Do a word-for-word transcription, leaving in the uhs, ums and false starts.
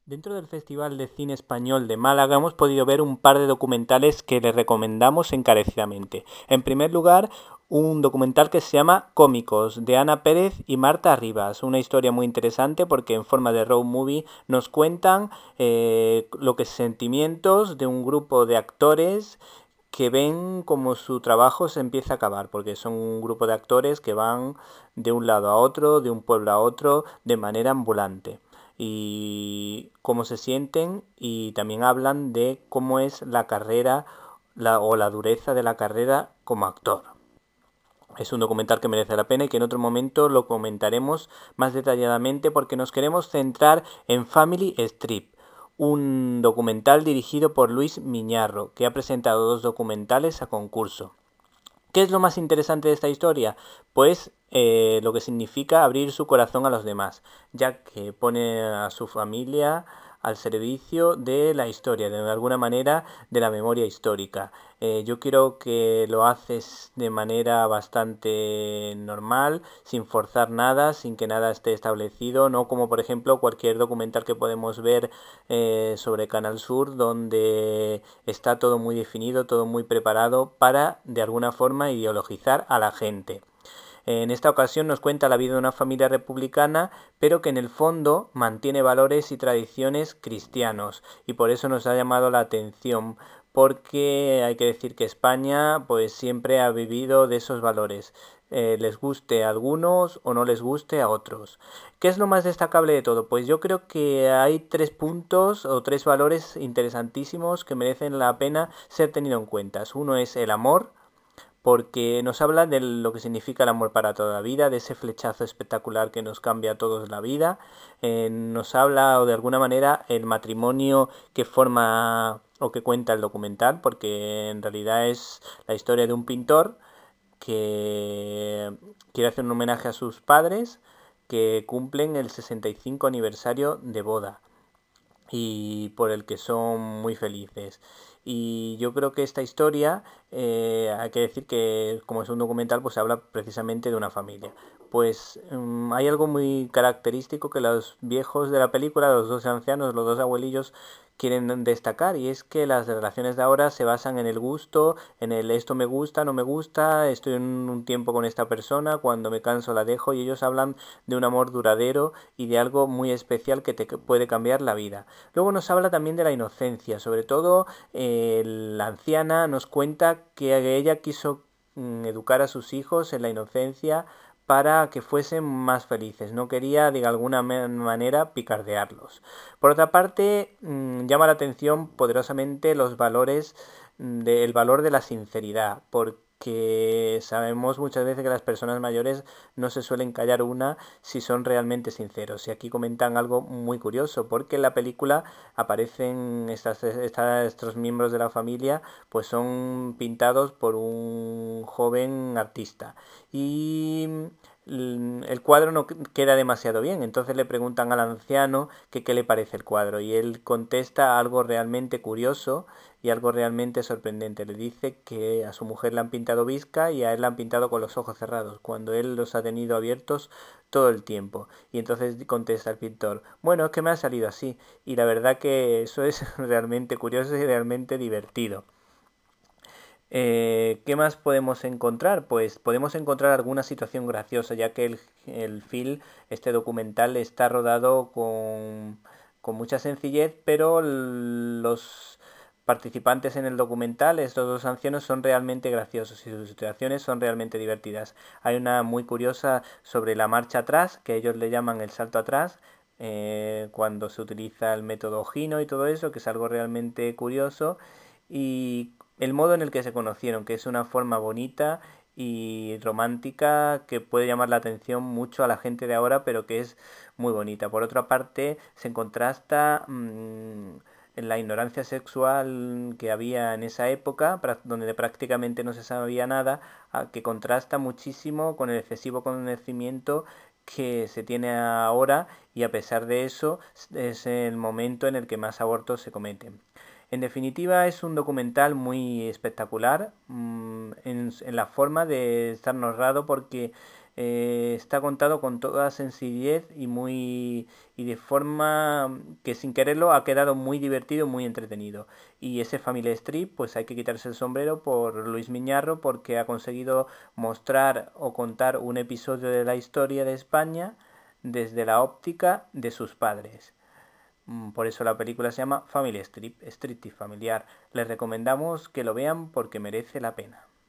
Dentro del Festival de Cine Español de Málaga hemos podido ver un par de documentales que les recomendamos encarecidamente. En primer lugar, un documental que se llama Cómicos, de Ana Pérez y Marta Rivas. Una historia muy interesante porque en forma de road movie nos cuentan eh, lo que es sentimientos de un grupo de actores que ven como su trabajo se empieza a acabar, porque son un grupo de actores que van de un lado a otro, de un pueblo a otro, de manera ambulante y cómo se sienten, y también hablan de cómo es la carrera la, o la dureza de la carrera como actor. Es un documental que merece la pena y que en otro momento lo comentaremos más detalladamente porque nos queremos centrar en Family Strip, un documental dirigido por Luis Miñarro, que ha presentado dos documentales a concurso. ¿Qué es lo más interesante de esta historia? Pues eh, lo que significa abrir su corazón a los demás, ya que pone a su familia al servicio de la historia, de alguna manera de la memoria histórica. Eh, yo creo que lo haces de manera bastante normal, sin forzar nada, sin que nada esté establecido, no como por ejemplo cualquier documental que podemos ver eh, sobre Canal Sur, donde está todo muy definido, todo muy preparado para de alguna forma ideologizar a la gente. En esta ocasión nos cuenta la vida de una familia republicana, pero que en el fondo mantiene valores y tradiciones cristianos, y por eso nos ha llamado la atención, porque hay que decir que España pues siempre ha vivido de esos valores, eh, les guste a algunos o no les guste a otros. ¿Qué es lo más destacable de todo? Pues yo creo que hay tres puntos o tres valores interesantísimos que merecen la pena ser tenidos en cuenta. Uno es el amor, porque nos habla de lo que significa el amor para toda la vida, de ese flechazo espectacular que nos cambia a todos la vida. Eh, nos habla, o de alguna manera, el matrimonio que forma o que cuenta el documental, porque en realidad es la historia de un pintor que quiere hacer un homenaje a sus padres que cumplen el sesenta y cinco aniversario de boda y por el que son muy felices. Y yo creo que esta historia, eh, hay que decir que como es un documental, pues habla precisamente de una familia. Pues um, hay algo muy característico que los viejos de la película, los dos ancianos, los dos abuelillos, quieren destacar, y es que las relaciones de ahora se basan en el gusto, en el esto me gusta, no me gusta, estoy en un tiempo con esta persona, cuando me canso la dejo, y ellos hablan de un amor duradero y de algo muy especial que te puede cambiar la vida. Luego nos habla también de la inocencia, sobre todo eh, la anciana nos cuenta que ella quiso mm, educar a sus hijos en la inocencia para que fuesen más felices, no quería de alguna manera picardearlos. Por otra parte, mmm, llama la atención poderosamente los valores del valor de la sinceridad, porque sabemos muchas veces que las personas mayores no se suelen callar una si son realmente sinceros. Y aquí comentan algo muy curioso, porque en la película aparecen estas, estas, estos miembros de la familia, pues son pintados por un joven artista. Y el cuadro no queda demasiado bien, entonces le preguntan al anciano que qué le parece el cuadro, y él contesta algo realmente curioso y algo realmente sorprendente. Le dice que a su mujer le han pintado visca y a él le han pintado con los ojos cerrados, cuando él los ha tenido abiertos todo el tiempo. Y entonces contesta el pintor, bueno, es que me ha salido así. Y la verdad que eso es realmente curioso y realmente divertido. Eh, ¿Qué más podemos encontrar? Pues podemos encontrar alguna situación graciosa, ya que el, el film, este documental, está rodado con, con mucha sencillez, pero los participantes en el documental, estos dos ancianos, son realmente graciosos y sus situaciones son realmente divertidas. Hay una muy curiosa sobre la marcha atrás, que ellos le llaman el salto atrás, eh, cuando se utiliza el método Gino y todo eso, que es algo realmente curioso, y el modo en el que se conocieron, que es una forma bonita y romántica que puede llamar la atención mucho a la gente de ahora, pero que es muy bonita. Por otra parte, se contrasta mmm, en la ignorancia sexual que había en esa época, donde prácticamente no se sabía nada, que contrasta muchísimo con el excesivo conocimiento que se tiene ahora, y a pesar de eso es el momento en el que más abortos se cometen. En definitiva, es un documental muy espectacular mmm, en, en la forma de estar narrado, porque Eh, está contado con toda sencillez y muy y de forma que sin quererlo ha quedado muy divertido, muy entretenido. Y ese Family Strip, pues hay que quitarse el sombrero por Luis Miñarro porque ha conseguido mostrar o contar un episodio de la historia de España desde la óptica de sus padres. Por eso la película se llama Family Strip, striptease familiar. Les recomendamos que lo vean porque merece la pena.